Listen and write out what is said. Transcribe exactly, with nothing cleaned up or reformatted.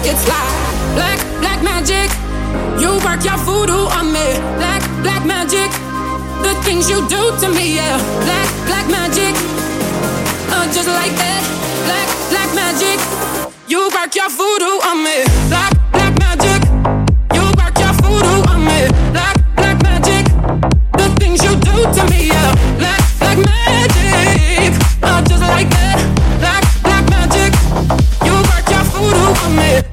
It's like black, black magic. You work your voodoo on me. Black, black magic. The things you do to me, yeah. Black, black magic. Uh, just like that. Black, black magic. You work your voodoo on me. Black, black magic. You work your voodoo on me. Black, black magic. The things you do to me, yeah. Black, black magic. Uh, just like that. Black, black magic. You work your voodoo on me.